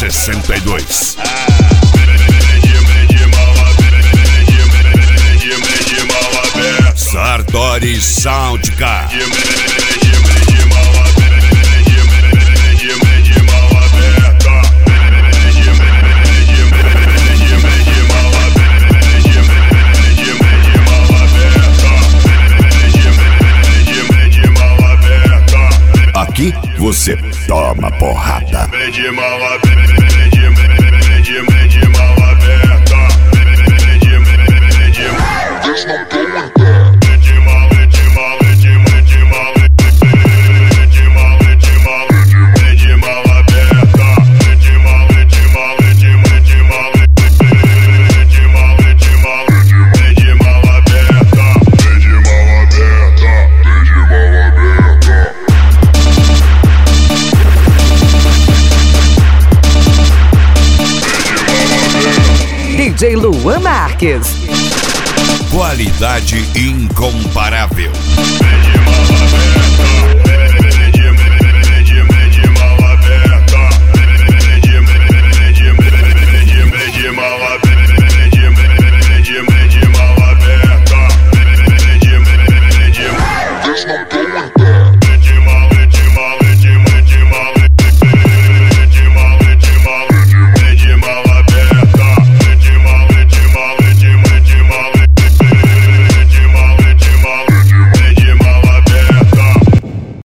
62. Sartori Soundcar. Aqui você toma porrada. De mão aberta. DJ Luan Marques. Qualidade incomparável. De mão aberta.